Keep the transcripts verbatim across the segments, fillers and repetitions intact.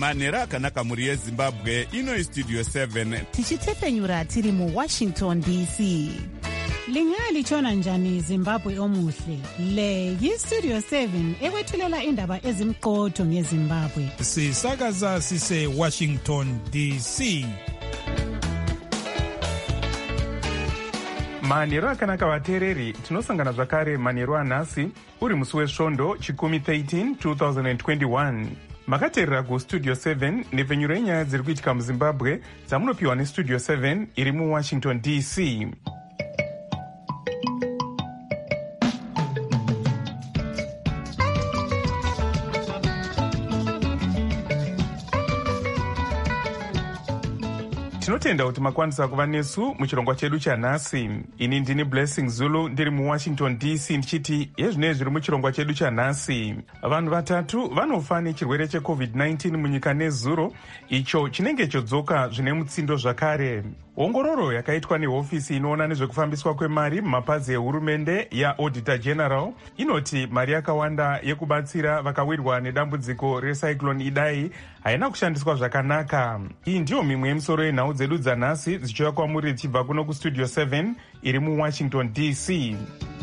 manhero akanaka mhuri yezimbabwe. Ino istudio seven tichitepenyura tiri muwashington D C. Lingalitshona njani Zimbabwe omuhle? Le yistudio seven ekwethulela indaba ezimqotho ngeZimbabwe. Sisakaza sise Washington D C. Manhero akanaka vateereri, tinosangana zvakare manhero anhasi uri musi wesvondo chikumi thirteen twenty twenty-one. Makateerera kustudio seven nepfenyuro yenyaya dziri kuitika muZimbabwe dzamunopiwa nestudio seven iri muWashington D C. Tinotenda kuti makwanisa kuva nesu muchirongwa chedu chanhasi. Ini ndini Blessing Zulu ndiri muWashington D C ndichiti yezvinezvi zviri muchirongwa chedu chanhasi. Vanhu vatatu vanofa nechirwere checovid nineteen munyika nezuro, icho chinenge chodzoka zvine mutsindo zvakare. Ongororo yakaitwa nehofisi inoona nezvekufambiswa kwemari mumapazi ehurumende yaAuditor General inoti mari yakawanda yekubatsira vakawirwa nedambudziko recyclone Idai haina kushandiswa zvakanaka. Iyi ndiyo mimwe yemisoro yenhau dzedu dzanhasi dzichiuya kwamuri dzichibva kuno kustudio seven iri muWashington D C.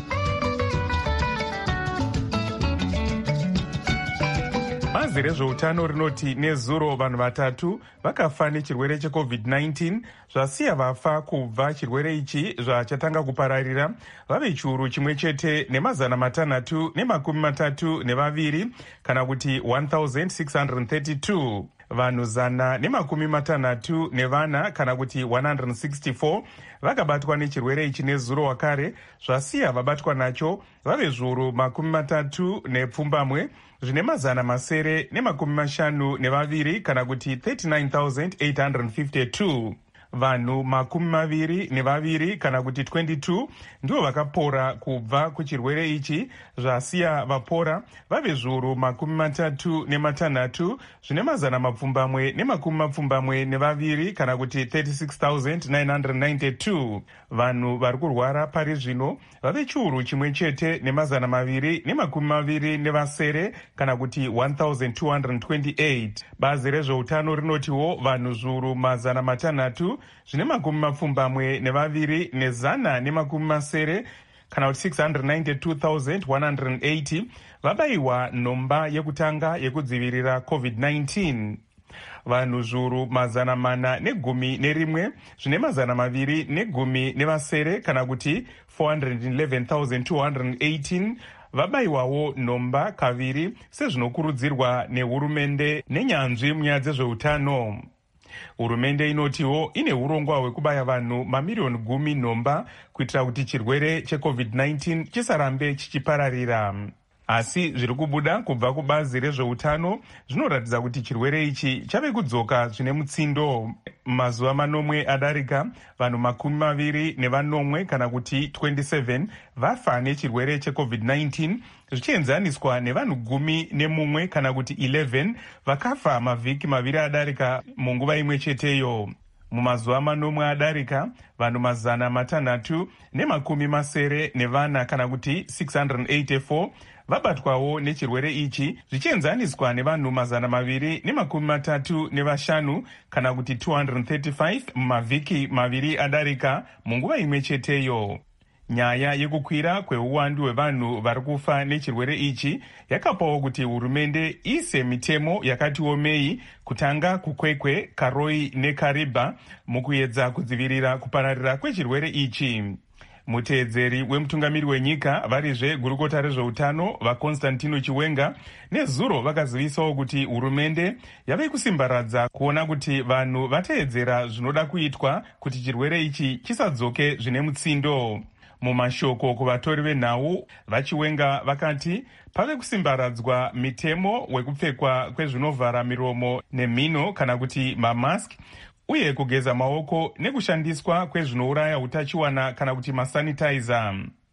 Bazi rezveutano rinoti nezuro vanhu vatatu vakafa nechirwere checovid nineteen zvasiya vafa kubva chirwere ichi zvachatanga kupararira vave chiuru chimwe chete nemazana matanhatu nemakumi matatu nevaviri kana kuti one thousand six hundred thirty-two. Vanhu zana nemakumi matanhatu nevana kana kuti one hundred sixty-four vakabatwa nechirwere ichi nezuro wakare, zvasiya vabatwa nacho vave zviuru makumi matatu nepfumbamwe zvine mazana masere nemakumi mashanu nevaviri kana kuti thirty-nine thousand eight hundred fifty-two. Vanhu makumi maviri nevaviri kana kuti twenty-two ndivo vakapora kubva kuchirwere ichi, zvasiya vapora vave zviuru makumi matatu nematanhatu zvine mazana mapfumbamwe nemakumi mapfumbamwe nevaviri kana kuti thirty-six thousand nine hundred ninety-two. Vanhu vari kurwara pari zvino vave chiuru chimwe chete nemazana maviri nemakumi maviri nevasere kana kuti one thousand two hundred twenty-eight. Bazi rezveutano rinotiwo vanhu zviuru mazana matanhatu zvine makumi mapfumbamwe nevaviri nezana nemakumi masere kana kuti six hundred ninety-two thousand one hundred eighty vabayiwa nhomba yekutanga yekudzivirira covid nineteen. Vanhu zviuru mazana mana negumi nerimwe zvine mazana maviri negumi nevasere kana kuti four hundred eleven thousand two hundred eighteen vabayiwawo nhomba kaviri sezvinokurudzirwa nehurumende nenyanzvi munyaya dzezveutano. Hurumende inotiwo ine urongwa hwekubaya vanhu mamiriyoni gumi nhomba kuitira kuti chirwere checovid nineteen chisarambe chichipararira. Asi zviri kubuda kubva kubazi rezveutano zvinoratidza kuti chirwere ichi chave kudzoka zvine mutsindo. Mazuva manomwe adarika vanhu makumi maviri nevanomwe kana kuti twenty-seven vafa nechirwere checovid nineteen zvichienzaniswa nevanhu gumi nemumwe kana kuti eleven vakafa mavhiki maviri adarika munguva imwe cheteyo. Mumazuva manomwe adarika vanhu mazana matanhatu nemakumi masere nevana kana kuti six hundred eighty-four vabatwawo nechirwere ichi zvichienzaniswa nevanhu mazana maviri nemakumi matatu nevashanu kana kuti two hundred thirty-five mumavhiki maviri adarika munguva imwe cheteyo. Nyaya yekukwira kweuwandu hwevanhu vari kufa nechirwere ichi yakapawo kuti hurumende ise mitemo yakati omei kutanga kukwekwe, karoi nekariba mukuedza kudzivirira kupararira kwechirwere ichi. Muteedzeri wemutungamiri wenyika varizve gurukota rezveutano vaConstantino Chiwenga nezuro vakazivisawo kuti hurumende yave kusimbaradza kuona kuti vanhu vateedzera zvinoda kuitwa kuti chirwere ichi chisadzoke zvine mutsindo. Mumashoko kuvatori venhau vaChiwenga vakati pave kusimbaradzwa mitemo wekupfekwa kwezvinovhara miromo nemhino kana kuti mamask uye kugeza maoko nekushandiswa kwezvinouraya utachiwana kana kuti masanitizer.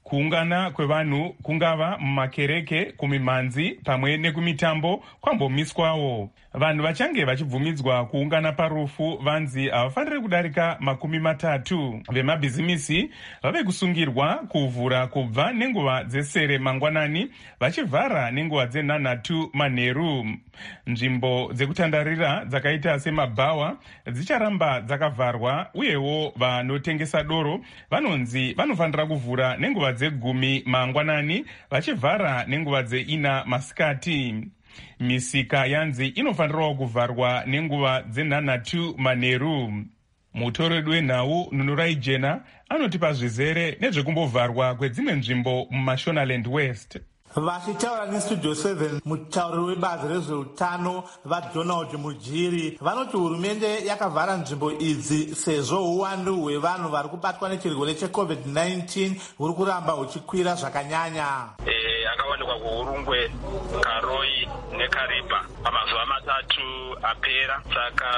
kuungana kwevanhu kungava mumakereke, kumimhanzi pamwe nekumitambo kwambomiswawo. Vanhu vachange vachibvumidzwa kuungana parufu vanzi havafaniri kudarika makumi matatu. Vemabhizimisi vave kusungirwa kuvhura kubva nenguva dzesere mangwanani vachivhara nenguva dzenhanhatu manheru. Nzvimbo dzekutandarira dzakaita semabhawa dzicharamba dzakavharwa, uyewo vanotengesa doro vanonzi vanofanira kuvhura nenguva dzegumi mangwanani vachivhara nenguva dzeina masikati. Misika yanzi inofanirawo kuvharwa nenguva dzenhanhatu manheru. Mutoredu wenhau Nunurai Jena anotipa zvizere nezvekumbovharwa kwedzimwe nzvimbo muMashonaland West. Vachitaura nestudio seven, mutauriri webazi rezveutano vaDonald Mujiri vanoti hurumende yakavhara nzvimbo idzi sezvo uwandu hwevanhu vari kubatwa nechirwere checovid nineteen huri kuramba huchikwira zvakanyanya. Akawanikwa kuHurungwe, Karoi neKariba pamazuva matatu apera. Saka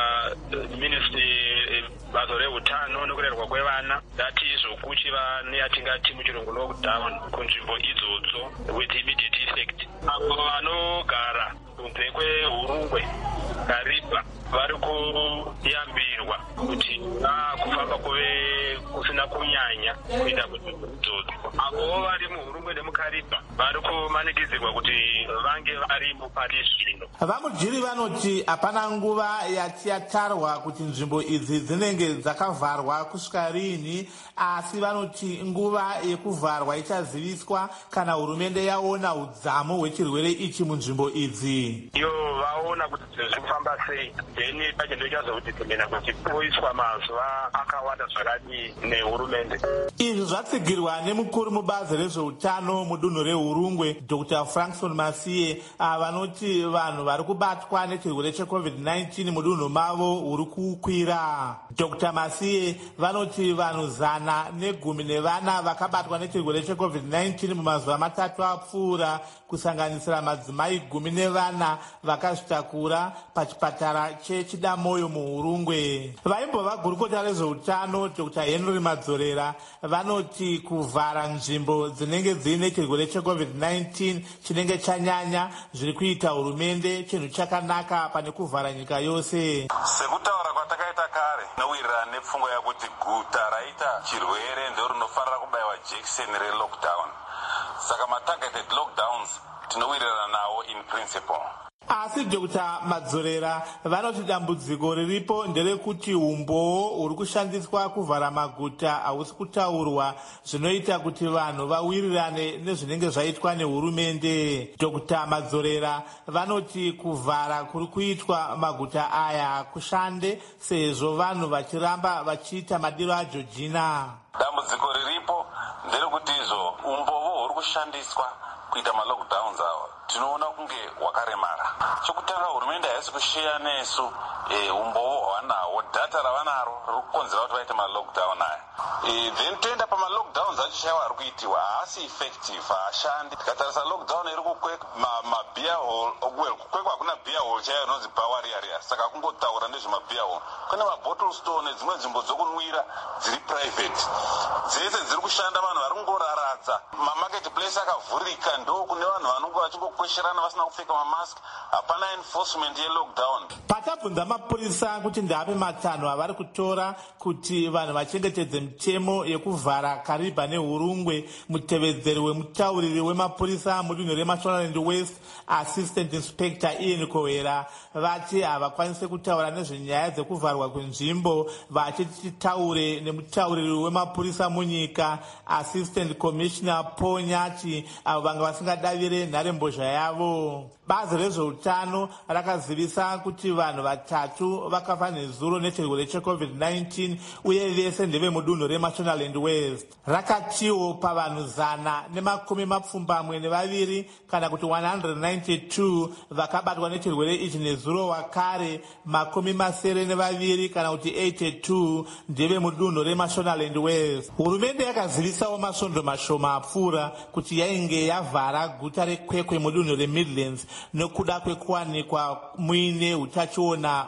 ministry bazo reutano nekurerwa kwevana dati zvokuchiva neyatingati muchirungu lockdown kunzvimbo idzodzo with immediate effect. Avo vanogara kunze kweHurungwe, Kariba vari kuyambirwa kuti kufamba kuve kusina kunyanya kuita kunzvimbo idzodzo. Avo vari muHurungwe nemuKariba vari kumanikidzirwa kuti vange varimo pari zvino. VaMujiri vanoti hapana nguva yati yatarwa kuti nzvimbo idzi dzinenge dzakavharwa kusvika rini, asi vanoti nguva yekuvharwa ichaziviswa kana hurumende yaona udzamu hwechirwere ichi munzvimbo idzi. Iyo vaona kuti zvinhu zviri kufamba sei, then pachendo chazokuti kumena kuti poiswa mazuva akawanda zvakadii nehurumende. Izvi zvatsigirwa nemukuru mubazi rezveutano mudunhu reHurungwe Doctor Frankson Masiye, vanoti vanhu vari kubatwa nechirwere checovid nineteen mudunhu mavo huri kukwira. Doctor Masiye vanoti vanhu zana negumi nevana vakabatwa nechirwere checovid nineteen mumazuva matatu apfuura, kusanganisira madzimai gumi nevana vakazvitakura pachipatara cheChidamoyo muHurungwe. Vaimbova gurukota rezveutano Doctor Henry Madzorera vanoti kuvhara nzvimbo dzinenge dziine chirwere checovid nineteen chinenge chanyanya zviri kuita hurumende chinhu chakanaka pane kuvhara nyika yose. Sekutaura kwatakaita kare nowirirana nepfungwa yakuti guta raita chirwere ndo rinofanira kubayiwa jekiseni relockdown. Saka matargeted lockdowns tinowirirana nawo in principle. Asi Doctor Madzorera vanoti dambudziko riripo nderekuti umboo huri kushandiswa kuvhara maguta hausi kutaurwa, zvinoita kuti vanhu vawirirane nezvinenge zvaitwa nehurumende. Doctor Madzorera vanoti kuvhara kuri kuitwa maguta aya kushande sezvo vanhu vachiramba vachiita madiro aJojina. Dambudziko riripo nderekuti izvo umboo huri kushandiswa kuita malockdowns awo tinoona kunge wakaremara. Chokutanga hurumende haisi kushiya nesu e, umboo hwanawo, data ravanaro riri kukonzera kuti vaite malockdown aya. E, then toenda pamalockdowns acho chaiwo ari kuitiwa haasi effective, haashandi. Tikatarisa lockdown iri kukwekwa mabia hall, well kukwekwa hakuna bia hall chaiyo inonzi bar area, saka kungotaura nezvemabia hall. Kune mabottle store nedzimwe nzvimbo dzokunwira dziri private, dzese dziri kushanda, vanhu vari kungoraradza. Mamarket place akavhurika, ndo kune vanhu vanonge vachingokwesherana vasina kupfeka mamask, hapana enforcement yelockdown. Patabvunza mapurisa kuti ndape matanho avari kutora kuti vanhu vachengetedze mitemo yekuvhara Kariba neHurungwe, mutevedzeri wemutauriri wemapurisa mudunhu reMashonaland West Assistant Inspector Ian Kowera vati havakwanisi kutaura nezvenyaya dzekuvharwa kwenzvimbo, vachiti taure nemutauriri wemapurisa munyika Assistant Commissioner Paul Nyati avo vanga vasingadavire nharembozha yavo. Bazi rezveutano rakazivisa kuti vanhu vatatu vakafa nezuro nechirwere checovid nineteen uye vese ndeve mudunhu reMashonaland West. Rakatiwo pavanhu zana nemakumi mapfumbamwe nevaviri kana kuti one hundred ninety-two vakabatwa nechirwere ichi nezuro wakare, makumi masere nevaviri kana kuti eighty-two ndeve mudunhu reMashonaland West. Hurumende yakazivisawo masvondo mashoma apfuura kuti yainge yavhara guta reKwekwe mudunhu reMidlands nekuda kwekuwanikwa muine utachiona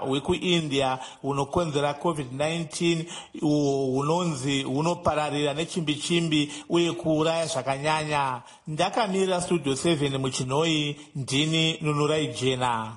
hwekuindia hunokonzera covid nineteen hunonzi hunopararira nechimbi chimbi uye kuuraya zvakanyanya. Ndakamirira studio seven muchinhoi, ndini Nunurai Jena.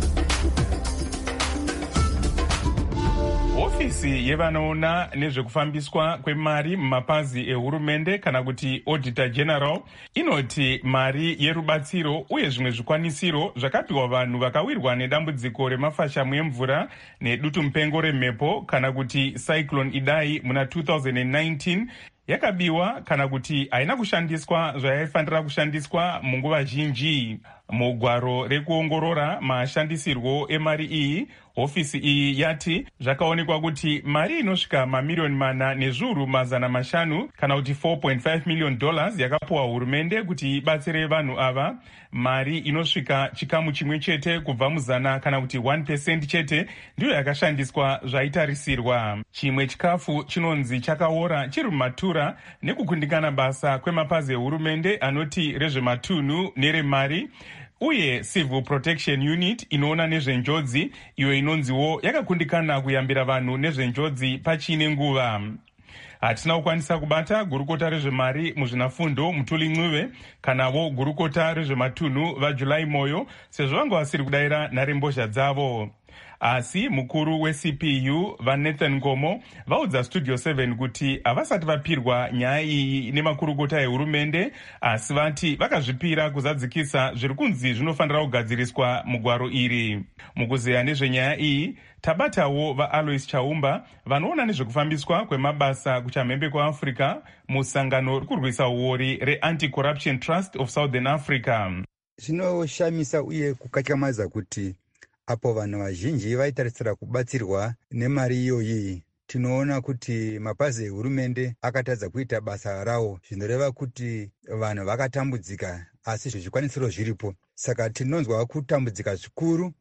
Ofisi yevanoona nezvekufambiswa kwemari mumapazi ehurumende kana kuti Auditor General inoti mari yerubatsiro uye zvimwe zvikwanisiro zvakapiwa vanhu vakawirwa nedambudziko remafashamu emvura nedutu mupengo remhepo kana kuti Cyclone Idai muna two thousand nineteen yakabiwa kana kuti haina kushandiswa zvayaifanira kushandiswa munguva zhinji. Mugwaro rekuongorora mashandisirwo emari iyi, ofisi iyi yati zvakaonekwa kuti mari inosvika mamiliyoni mana nezviuru mazana mashanu kana kuti four point five million dollars yakapuwa hurumende kuti ibatsire vanhu ava. Mari inosvika chikamu chimwe chete kubva muzana kana kuti one percent chete ndiyo yakashandiswa zvaitarisirwa. Chimwe chikafu chinonzi chakaora chiri mumatura nekukundikana basa kwemapazi ehurumende anoti rezvematunhu neremari uye Civil Protection Unit inoona nezvenjodzi, iyo inonziwo yakakundikana kuyambira vanhu nezvenjodzi pachine nguva. Hatina kukwanisa kubata gurukota rezvemari muzvinafundo Mutuli Ncube kanavo gurukota rezvematunhu vaJulai Moyo sezvo vanga vasiri kudayira nharembozha dzavo. Asi mukuru we-C P U vaNathan Ngomo vaudza Studio seven kuti havasati vapirwa nyaya iyi nemakurukota ehurumende, asi vati vakazvipira kuzadzikisa zviri kunzi zvinofanira kugadziriswa mugwaro iri. Mukuzeya nezvenyaya iyi tabatawo vaAlois Chaumba vanoona nezvekufambiswa kwemabasa kuchamhembe kwaAfrica musangano rikurwisa uori reAnti-Corruption Trust of Southern Africa. Zvinoshamisa uye kukatyamadza kuti apo vanhu vazhinji vaitarisira kubatsirwa nemari iyoyi, tinoona kuti mapazi ehurumende akatadza kuita basa rawo, zvinoreva kuti vanhu vakatambudzika asi zvikwanisiro zviripo. Saka tinonzwa kutambudzika zvikuru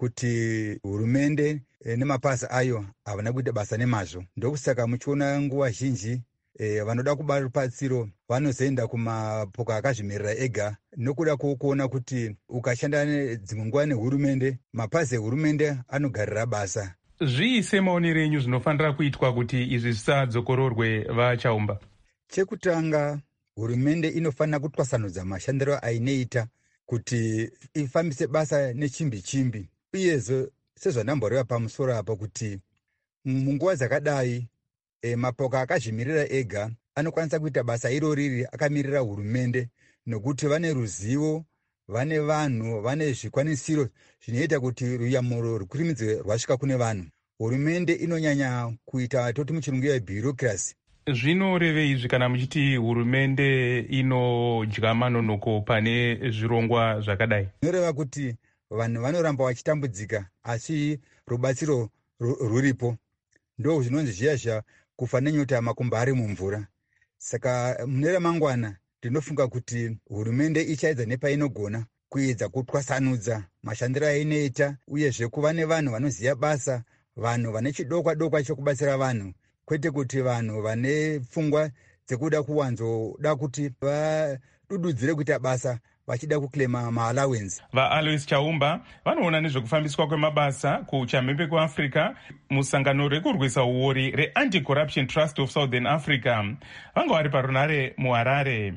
kuti hurumende nemapazi ayo havana kuita basa nemazvo. Ndokusaka muchiona nguva zhinji E, vanoda kuba rubatsiro vanozoenda kumapoka akazvimirira ega, nokuda kuona kuti ukashanda dzimwe nguva nehurumende, mapazi ehurumende anogarira basa. Zvii semaonero enyu zvinofanira kuitwa kuti izvi zvisadzokororwe vaChaumba? Chekutanga, hurumende inofanira kutwasanudza mashandiro ainoita kuti ifambise basa nechimbi chimbi. Uyezve sezvanamboreva pamusoro apa kuti munguva dzakadai E, mapoka akazvimirira ega anokwanisa kuita basa iro riri akamirira hurumende, nokuti vane ruzivo, vane vanhu, vane zvikwanisiro zvinoita kuti ruyamuro rwukurimidze rwasvika kune vanhu. Hurumende inonyanya kuita toti muchirungu yebureaucracy. Zvinorevei izvi kana muchiti hurumende inodya manonoko pane zvirongwa zvakadai? Zvinoreva kuti vanhu vanoramba vachitambudzika asi rubatsiro ruripo. Ndo zvinonzi zviya zviya kufa nenyota makumba ari mumvura. Saka mune ramangwana ndinofunga kuti hurumende ichaedza nepainogona kuedza kutwasanudza mashandiro ainoita, uyezve kuva nevanhu vanoziva basa, vanhu vane chidokwa dokwa chokubatsira vanhu, kwete kuti vanhu vane pfungwa dzekuda kuwanzoda kuti vadududzire kuita basa vachida kuklema maallowance. VaAlois Chaumba vanoona nezvekufambiswa kwemabasa kuchamhembe kwaAfrica musangano rekurwisa uori reAnti-Corruption Trust of Southern Africa. Vanga vari parunare muHarare.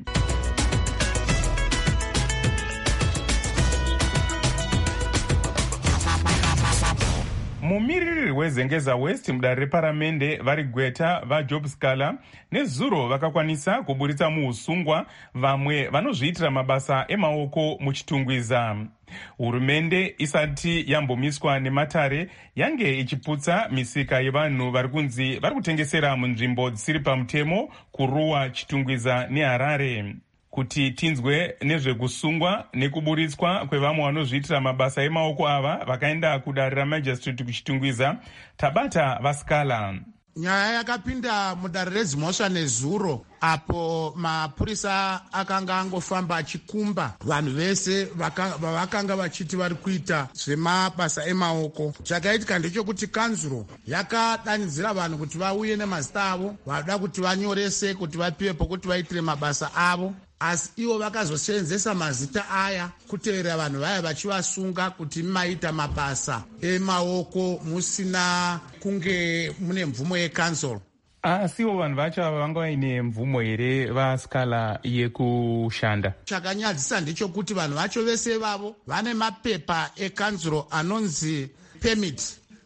Mumiriri wezengeza West mudare reparamende vari Gweta vaJob Scala nezuro vakakwanisa kuburitsa muusungwa vamwe vanozviitira mabasa emaoko muchitungwiza. Hurumende isati yambomiswa nematare yange ichiputsa misika yevanhu vari kunzi vari kutengesera munzvimbo dzisiri pamutemo kuruwa Chitungwiza neHarare. Kuti tinzwe nezvekusungwa nekuburitswa kwevamwe vanozviitira mabasa emaoko ava vakaenda kudare ramajistrate kuchitungwiza, tabata vaScala. Nyaya yakapinda mudare reZimhosva nezuro, apo mapurisa akanga angofamba achikumba vanhu vese vavakanga vachiti vari kuita zvemabasa emaoko. Chakaitika ndechekuti kanzuro yakadanidzira vanhu kuti vauye nemazita avo, vada kuti vanyorese kuti vapiwe pokuti vaitire mabasa avo. asi ivo vakazosenzesa mazita aya kutevera vanhu vaya vachivasunga kuti maita mabasa emaoko musina kunge mune mvumo yecancel. asiwo vanhu vacho ava vanga vaine mvumo here vaskala yekushanda? chakanyadzisa ndechokuti vanhu vacho vese vavo vane mapepa ekanzuro anonzi permit,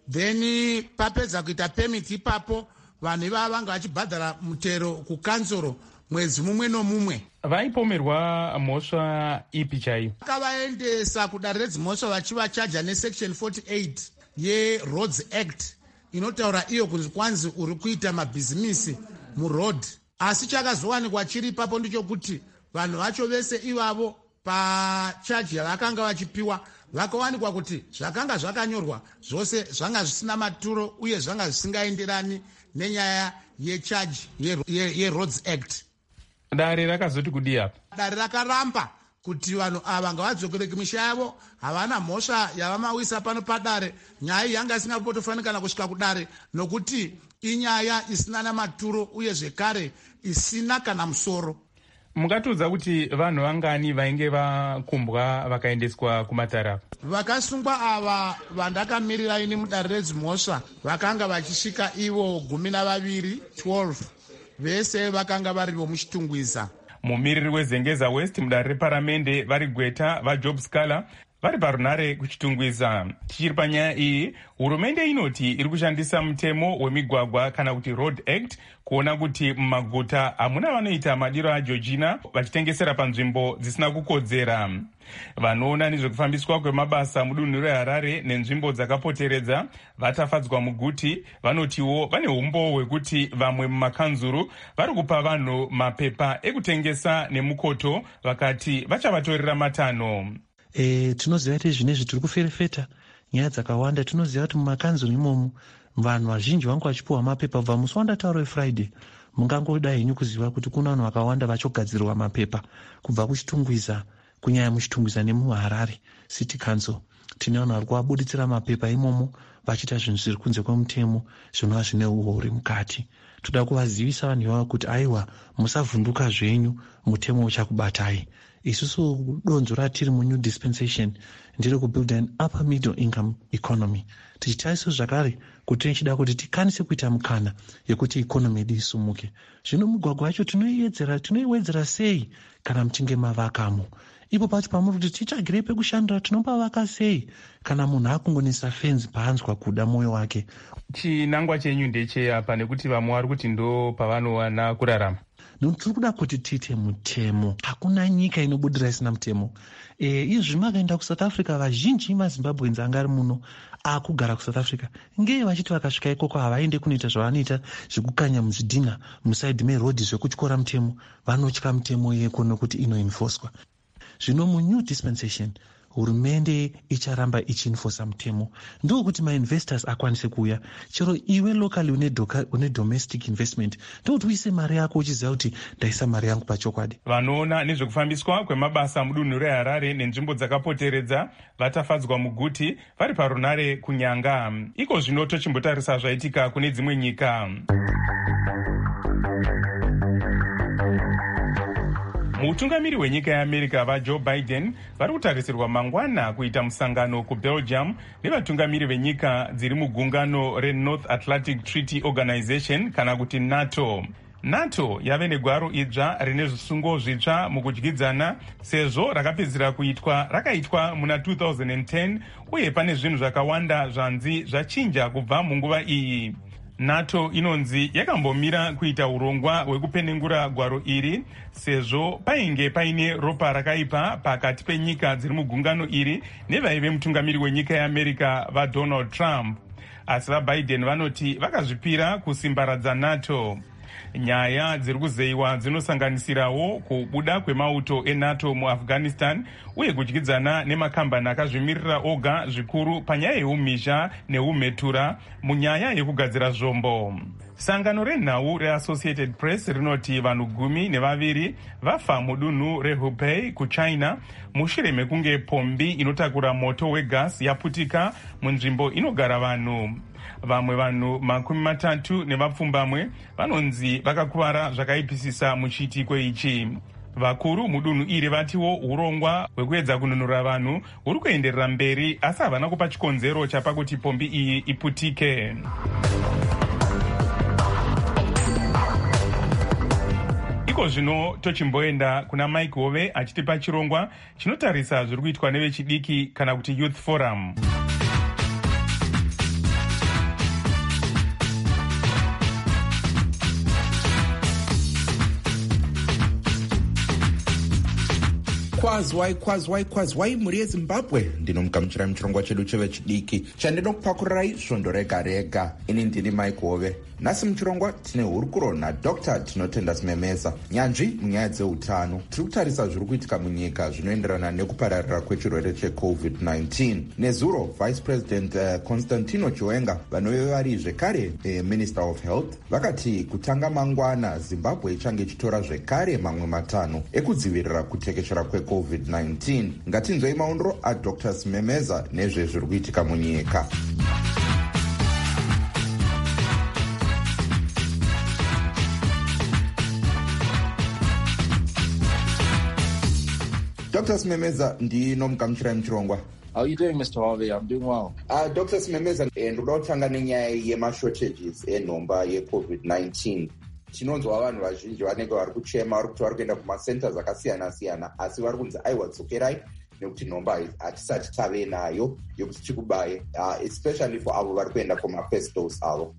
then papedza kuita permit ipapo vanhu ivava vanga vachibhadhara mutero kukanzuro mwedzi mumwe nomumwe. vaipomerwa mhosva ipi chaiyo? vakavaendesa kudare redzimhosva vachivachaja nesection forty-eight yeroads act inotaura iyo kunzi kwanzi uri kuita mabhizimisi muroad. asi chakazowanikwa chiri ipapo ndichokuti vanhu vacho vese ivavo pachaji yavakanga vachipiwa vakawanikwa kuti zvakanga zvakanyorwa zvose zvanga zvisina maturo uye zvanga zvisingaenderani nenyaya yechaji yeroads act. dare rakazoti kudii apa? dare rakaramba kuti vanhu ava ngavadzokere kumisha yavo, havana mhosva yavamawisa pano padare. nyaya iyi yanga isingapotofanikana kusvika kudare nokuti inyaya isina namaturo uye zvekare isina kana musoro. mungatiudza kuti vanhu vangani vainge vakumbwa vakaendeswa kumatara? vakasungwa ava vandakamirira ini mudare redzimhosva vakanga vachisvika ivo gumi navaviri twelve, vese vakanga vari vomuchitungwiza. mumiriri wezengeza west mudare reparamende vari gweta vajob scaler vari parunare kuchitungwiza. tichiri panyaya iyi, hurumende inoti iri kushandisa mutemo wemigwagwa kana kuti road act kuona kuti mumaguta hamuna vanoita madiro ageorgina vachitengesera panzvimbo dzisina kukodzera. vanoona nezvekufambiswa kwemabasa mudunhu reharare nenzvimbo dzakapoteredza vatafadzwa muguti vanotiwo vane umbo hwekuti vamwe mumakanzuru vari kupa vanhu mapepa ekutengesa nemukoto vakati vachavatorera matanho. E, tinoziva kuti zvinezvi tiri kuferefeta nyaya dzakawanda. tinoziva kuti mumakanzuru imomo vanhu vazhinji vanga vachipiwa mapepa kubva musi wandataura wefriday. mungangoda henyu kuziva kuti kuna vanhu vakawanda vachogadzirwa mapepa kubva kuchitungwiza, kunyanya muchitungwiza nemuharare city council. tine vanhu vari kuvabuditsira mapepa imomo vachiita zvinhu zviri kunze kwemutemo zvinova zvine uori mukati. toda kuvazivisa vanhu ivava kuti aiwa, musavhunduka zvenyu, mutemo uchakubatai. isusu donzo ratiri munew dispensation ndiri kubuild an upper middle income economy, tichitaiso zvakare kuti tichida kuti tikwanise kuita mukana yekuti ikonomi yedu isumuke. zvino mugwagwa yacho tinoiwedzera tinoiwedzera sei kana muchinge mavakamo? ipo pacho pamuri kuti titsvagire pekushandira tinopavaka sei kana munhu akungonisa fenzi paanzwa kuda mwoyo wake? chinangwa chenyu ndecheapa nekuti vamwe vari kuti ndo pavanowana kurarama? tiri kuda kuti tiite mutemo. hakuna nyika inobudira isina mutemo. e, izvi makaenda kusouth africa, vazhinji mazimbabwenzi anga ari muno akugara kusouth africa ngeye vachiti vakasvika ikoko havaende kunoita zvavanoita zvekukanya muzvidhinha musaidhi merodhi zvekutyora mutemo. vanotya mutemo yeko nokuti inoenfoswa. zvino munew dispensation hurumende icharamba ichiinfosa mutemo ndokuti mainvestors akwanise kuuya. chero iwe locally une, doka, une domestic investment ndokuti uise mari yako uchiziva kuti ndaisa mari yangu pachokwadi. vanoona nezvekufambiswa kwemabasa mudunhu reharare nenzvimbo dzakapoteredza vatafadzwa muguti vari parunare kunyanga. iko zvino tochimbotarisa zvaitika kune dzimwe nyika. mutungamiri wenyika yeamerica vajoe biden vari kutarisirwa mangwana kuita musangano kubelgium nevatungamiri venyika dziri mugungano renorth atlantic treaty organization kana kuti nato. nato yave negwaro idzva rine zvisungo zvitsva mukudyidzana sezvo rakapedzisira kuitwa rakaitwa muna two thousand ten uye pane zvinhu zvakawanda zvanzi zvachinja kubva munguva iyi. nato inonzi yakambomira kuita urongwa hwekupenengura gwaro iri sezvo painge paine ropa rakaipa pakati penyika dziri mugungano iri nevaive mutungamiri wenyika yeamerica vadonald trump. asi vabiden vanoti vakazvipira kusimbaradza nato. nyaya dziri kuzeyiwa dzinosanganisirawo kubuda kwemauto enato muafghanistan uye kudyidzana nemakambani akazvimirira oga zvikuru panyaya yeumhizha neumhetura munyaya yekugadzira zvombo. sangano renhau reassociated press rinoti vanhu gumi nevaviri vafa mudunhu rehubei kuchina mushure mekunge pombi inotakura moto wegasi yaputika munzvimbo inogara vanhu. vamwe vanhu makumi matatu nevapfumbamwe vanonzi vakakuvara zvakaipisisa muchiitiko ichi. vakuru mudunhu iri vatiwo urongwa hwekuedza kununura vanhu huri kuenderera mberi, asi havana kupa chikonzero chapa kuti pombi iyi iputike. Iko zvino tochimboenda kuna Mike Hove achitipa chirongwa chinotarisa zviri kuitwa nevechidiki kana kuti Youth Forum. Kwazwai kwazwai kwazwai mhuri yeZimbabwe, ndinomugamuchirai muchirongwa chedu chevechidiki chandinokupakurai svondo rega rega. Ini ndini Mike Hove. Nhasi muchirongwa tine hurukuro naDr Tinotenda Simemeza, nyanzvi munyaya dzeutano. Tiri kutarisa zviri kuitika munyika zvinoenderana nekupararira kwechirwere checovid nineteen. Nezuro Vice President uh, Constantino Chiwenga, vanove vari zvekare uh, Minister of Health, vakati kutanga mangwana Zimbabwe ichange ichitora zvekare mamwe matano ekudzivirira kutekeshera kwecovid nineteen. Ngatinzwei maondro aDr Simemeza nezvezviri kuitika munyika. Doctor Simemeza, ndinomugamuchirai muchirongwa. How are you doing, Mister Harvey? I'm doing well. Uh, Doctor Simemeza, ndoda kutanga nenyaya yemashortages enhomba yecovid nineteen. Tinonzwa vanhu vazhinji vanenge vari kuchema, vari kuti vari kuenda kumacenters akasiyana-siyana, asi vari kunzi aiwa dzokerai nekuti nhomba hatisati tave nayo yokuti tikubaye, uh, especially for avo vari kuenda kumafirst dose avo.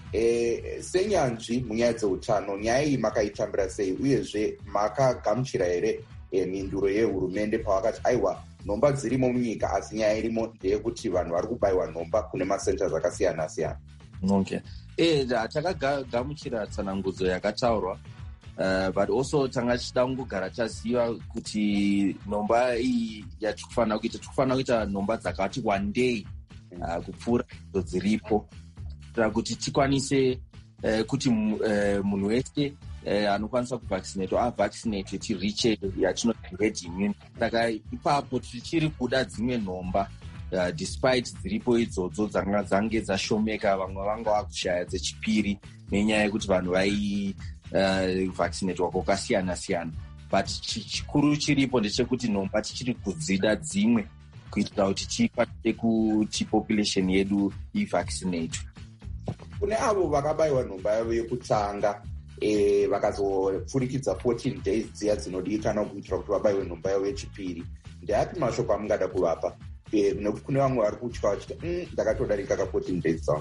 E, senyanzvi munyaya dzeutano, nyaya iyi makaitambira sei uyezve makagamuchira here E, minduro yehurumende pavakati aiwa nhomba dzirimo munyika asi nyaya irimo ndeyekuti vanhu vari kubayiwa nhomba kune macenters akasiyana siyana? Okay. Eh, takagamuchira tsanangudzo yakataurwa, uh, but also tanga tichida kungogara taziva kuti nhomba iyi yatikufanira kuita tikufanira kuita nhomba dzakati wandei uh, kupfuura idzo dziripo kuitira kuti tikwanise uh, kuti uh, munhu wese Uh, anokwanisa kuvaccinate avaccinate tiriche yatinoti herd immunity. Saka ipapo tichiri kuda dzimwe nhomba uh, despite dziripo idzodzo dzanga dzange dzashomeka, vamwe vanga vakushaya dzechipiri nenyaya yekuti vanhu vai uh, vaccinatwa kwakasiyana siyana, but chikuru chiripo ndechekuti nhomba tichiri kudzida dzimwe kuitira kuti tikwanise kuti population yedu ivaccinate. Kune avo vakabayiwa nhomba yavo yekutanga E, vakazopfurikidza fourteen days dziya dzinodikanwa kuitira kuti vabayiwe nhomba yavo yechipiri, ndeapi mashoko amungada kuvapa? E, nekuti kune vamwe vari kutya vachiti mm, ndakatodarika ka fourteen days dzangu.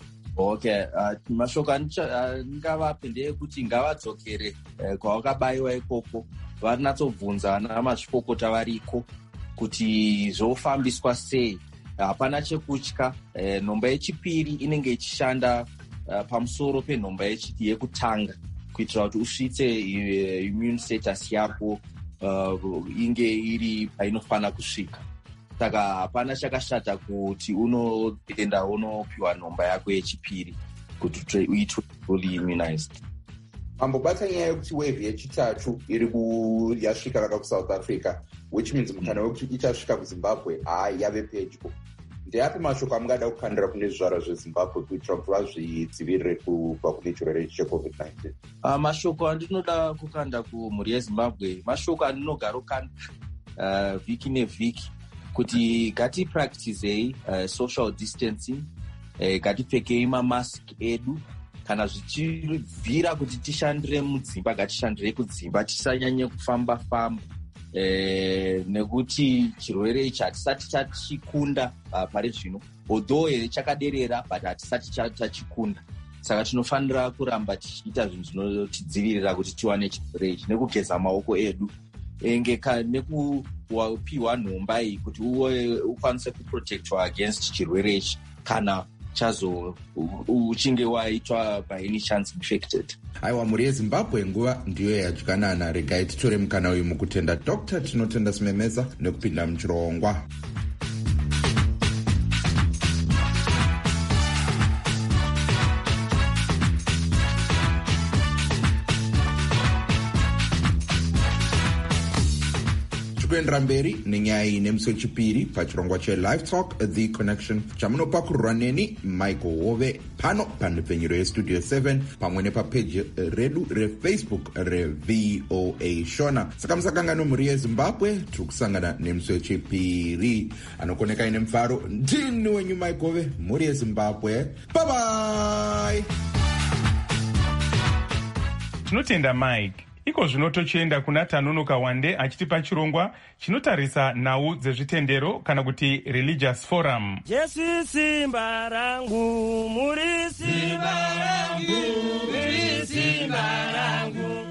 Okay, uh, mashoko andingavape uh, ndeyekuti ngavadzokere uh, kwavakabayiwa ikoko, varinatsobvunza ana mazvikokota variko kuti zvofambiswa sei. Hapana uh, chekutya. uh, nhomba yechipiri inenge ichishanda Uh, pamusoro penhomba yekutanga kuitira kuti usvitse uh, immune status yako uh, inge iri painofanira kusvika. Saka hapana chakashata kuti unoenda unopiwa nhomba yako yechipiri kuti uitwe fully immunized. Mambobata nyaya yekuti wave yechitatu iri yasvika vaka kuSouth Africa, which means mukana wekuti ichasvika kuZimbabwe hayi yave pedyo. Ndeapi mashoko amungada kukandira kune zvivara zveZimbabwe kuitira kuti vazvidzivirire kubva kune chirwere checovid nineteen? Uh, mashoko andinoda kukanda kumhuri yeZimbabwe, mashoko andinogara kukanda uh, vhiki nevhiki, kuti ngatipracticei uh, social distancing, uh, ngatipfekei mamask edu, kana zvichibvira kuti tishandire mudzimba ngatishandirei kudzimba, tisanyanye kufamba famba. Eh, nekuti chirwere ichi hatisati tachikunda uh, pari zvino, although here chakaderera but hatisati tachikunda. Saka tinofanira kuramba tichiita zvinhu zvinotidzivirira kuti tiwane chirwere ichi, nekugeza maoko edu, nekupiwa nhomba iyi kuti uwe ukwanise kuprotectwa against chirwere ichi kana chazo uchinge waitwa by any chance infected. Aiwa, mhuri yeZimbabwe, nguva ndiyo yadyanana. Regai titore mukana uyu mukutenda Doctor Tinotenda Simemeza nekupinda muchirongwa. tichikuendera mberi nenyaya iyi nemusi wechipiri pachirongwa chelive talk the connection chamunopakurirwa neni michael hove pano panhepfenyuro yestudio seven pamwe nepapeji redu refacebook revoa shona. Saka musakangano mhuri yezimbabwe tiri kusangana nemusi wechipiri anokoneka ine mufaro. Ndini wenyu michael hove, mhuri yezimbabwe. Bye bye. Tinotenda Mike. Iko zvino tochienda kuna Tanunuka Wande achitipa chirongwa chinotarisa nhau dzezvitendero kana kuti religious forum. Jesu simba rangu, muri simba rangu, muri simba rangu.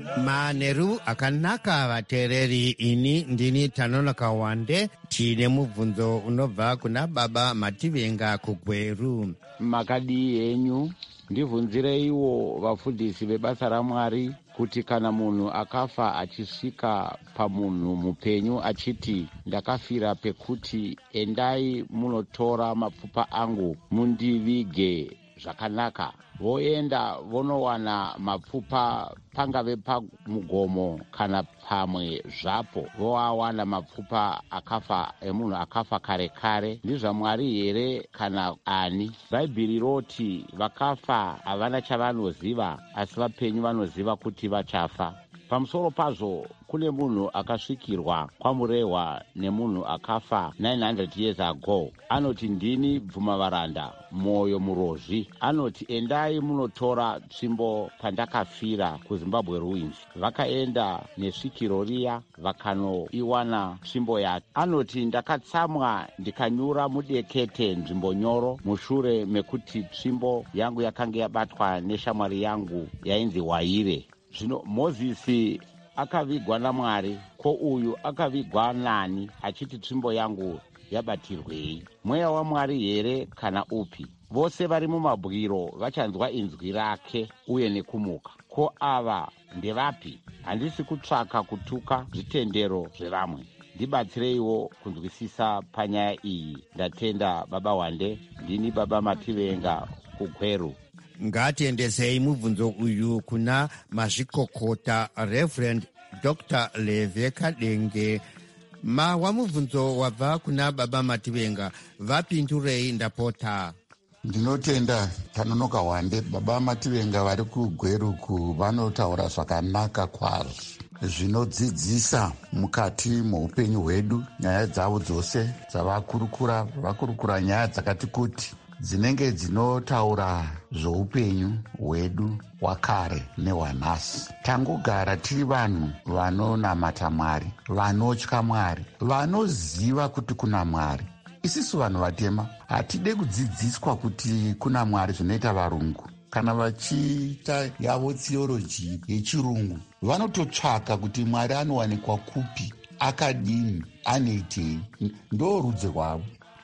Manheru akanaka vateereri, ini ndini Tanunuka Wande. Tine mubvunzo unobva kuna baba Mativenga kuGweru. Makadii henyu? Ndibvunzireiwo vafundisi vebasa raMwari kuti kana munhu akafa achisvika pamunhu mupenyu achiti ndakafira pekuti endai munotora mapfupa angu mundivige zvakanaka, voenda vonowana mapfupa pangave pamugomo kana pamwe zvapo, voawana mapfupa akafa emunhu akafa kare kare. ndizvaMwari here kana ani? Bhaibheri roti vakafa havana chavanoziva asi vapenyu vanoziva kuti vachafa. Pamusoro pazvo kune munhu akasvikirwa kwamurehwa nemunhu akafa nine hundred years ago. Anoti ndini bvumavaranda mwoyo murozvi. Anoti endai munotora tsvimbo pandakafira kuZimbabwe ruins. Vakaenda nesvikiro riya vakanoiwana tsvimbo yake. Anoti ndakatsamwa ndikanyura mudekete nzvimbo nyoro mushure mekuti tsvimbo yangu yakanga yabatwa neshamwari yangu yainzi Waire. Zvino Mozisi akavigwa naMwari, ko uyu akavigwa nani achiti tsvimbo yangu yabatirwei? Mweya waMwari here kana upi? Vose vari mumabwiro vachanzwa inzwi rake uye nekumuka. Ko ava ndevapi? Handisi kutsvaka kutuka zvitendero zvevamwe. Ndibatsireiwo kunzwisisa panyaya iyi. Ndatenda baba Wande. Ndini baba Mativenga kuGweru. Ngatiendesei mubvunzo uyu kuna mazvikokota Reverend Doctor Leve Kadenge. Mawa mubvunzo wabva kuna baba Mativenga, vapindurei ndapota. Ndinotenda Tanunuka Wande. Baba Mativenga vari kuGweru vanotaura zvakanaka kwazvo zvinodzidzisa mukati muupenyu hwedu. Nyaya dzavo dzose dzavakurukura vakurukura nyaya dzakati kuti dzinenge dzinotaura zvoupenyu hwedu hwakare nehwanhasi. Tangogara tiri vanhu vanonamata Mwari, vanotya Mwari, vanoziva kuti kuna Mwari. Isisu vanhu vatema hatide kudzidziswa kuti kuna Mwari zvinoita varungu. Kana vachiita yavo theology yechirungu vanototsvaka kuti Mwari anowanikwa kupi, akadini, anoitei. Ndo rudzi rwavo.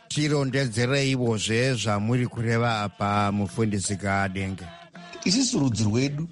Tirondedzereivozve zvamuri kureva apa mufundisi Kadenge. Isusu rudzi rwedu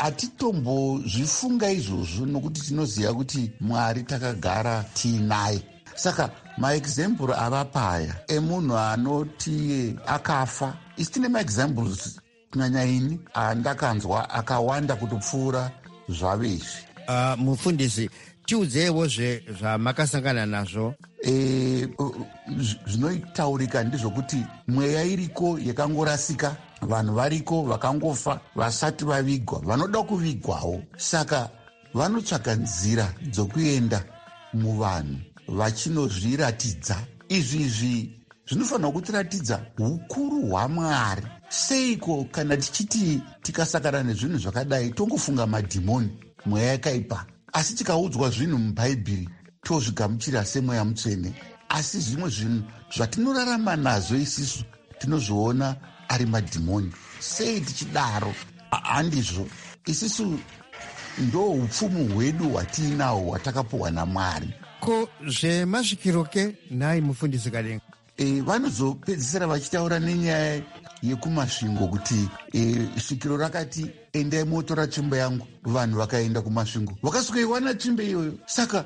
hatitombozvifunga izvozvo nokuti tinoziva kuti Mwari takagara tiinaye. Saka maexample avapaya emunhu anoti akafa, isi tine maexamples kunyanya ini andakanzwa akawanda kutopfuura zvavezvi. Uh, mufundisi, tiudzeiwozve zvamakasangana nazvo. E, zvinotaurika ndizvokuti mweya iriko yakangorasika, vanhu variko vakangofa vasati vavigwa, vanoda kuvigwawo. Saka vanotsvaga nzira dzokuenda muvanhu vachinozviratidza. Izvizvi zvinofanira kutiratidza ukuru hwaMwari. Seiko kana tichiti tikasakana nezvinhu zvakadai tongofunga madhimoni, mweya yakaipa? Asi tikaudzwa zvinhu mubhaibheri tozvigamuchira semweya mutsvene. Asi zvimwe zvinhu zvatinorarama nazvo isisu tinozviona ari madhimoni. Sei tichidaro? Handizvo. Isisu ndo upfumu hwedu hwatiinahwo hwatakapiwa naMwari. Ko zvemasvikiroke nhai mufundisi Kadenge? E, vanozopedzisira vachitaura nenyaya yekumasvingo kuti e, svikiro rakati endai motora tsvimbo yangu. Vanhu vakaenda kumasvingo vakasvikoiwana tsvimbo iyoyo. Saka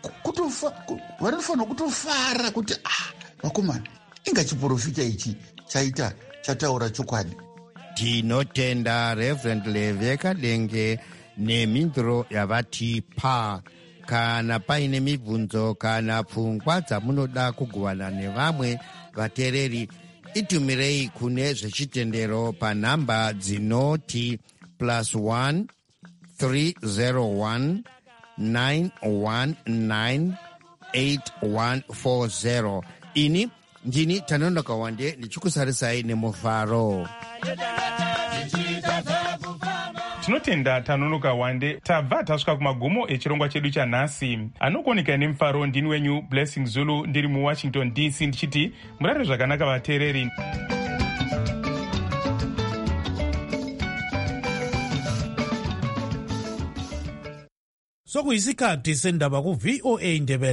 vanofanira kutofara kuti ah, vakomana, inga chiprofita ichi chaita chataura chokwadi. Tinotenda Reverend Leve Kadenge nemhinduro yavatipa. kana paine mibvunzo kana pfungwa dzamunoda kugovana nevamwe vateereri, itumirei kune zvechitendero panhamba dzinoti plus one three zero one nine one nine eight one four zero. Ini ndini Tanonoka Wande ndichikusarisai nemufaro. Tinotenda Tanonoka Wande. Tabva tasvika kumagumo echirongwa chedu chanhasi. Anokuoneka nemufaro ndini wenyu Blessing Zulu ndiri muWashington D C ndichiti murare zvakanaka vateereri. Sokuyisikhathi sendaba ku V O A Ndebele.